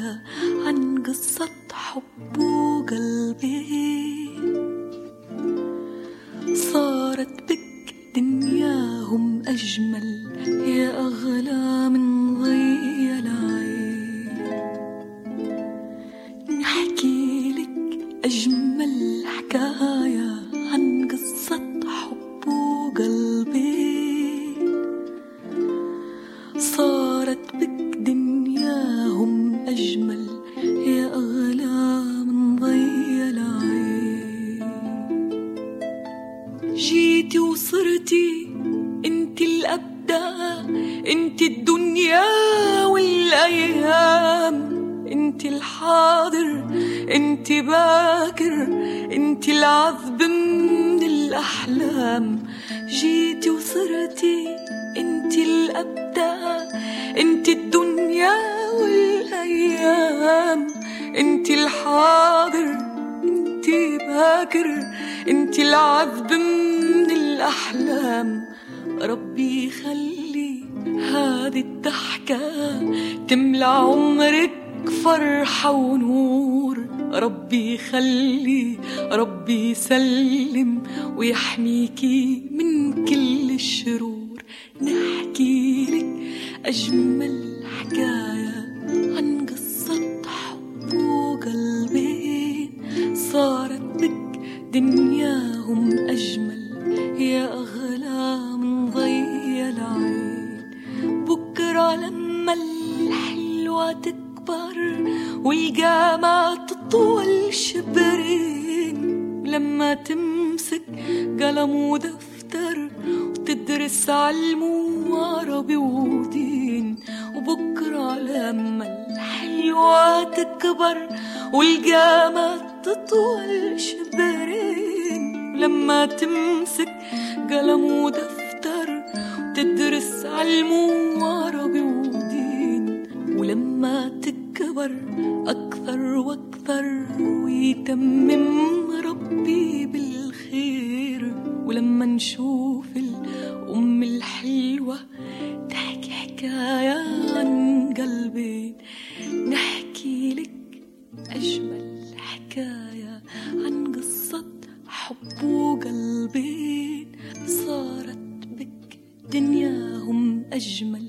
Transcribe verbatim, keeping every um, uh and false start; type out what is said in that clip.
حكاية عن قصة حب وقلبي. صارت بك دنياهم أجمل يا أغلى من ضي العين. نحكي لك أجمل حكاية عن قصة حب وقلبي. صارت بك دنياهم أجمل يا أغلى من ضي العين. جيتي وصرتي انت الأبدع، انت الدنيا والأيام، انت الحاضر انت باكر، انت العذب من الأحلام. جيتي وصرتي انت الأبدع، انت الدنيا والأيام، انت الحاضر انت باكر، انت العذب من الأحلام. ربي يخلي هذه الضحكة تملى عمرك فرحة ونور. ربي يخلي، ربي يسلم ويحميكي من كل الشرور. نحكي لك أجمل حكاية عن قصة حب وقلبين. صارت بك دنياهم أجمل يا أغلى من ضي العين. بكرة لما الحلوة تكبر والجامعة تطول شبرين، لما تمسك قلم ودفتر وتدرس علم وعربي ودين. وبكرة لما الحلوة تكبر والجامعة تطول شبرين، لما تمسك قلم ودفتر وتدرس علم وعربي ودين. ولما تكبر أكثر وأكثر ويتمم ربي بالخير. ولما نشوف الأم الحلوة تحكي حكاية عن قلبين. نحكي لك أجمل حكاية عن قصة حب وقلبين. صارت بك دنياهم أجمل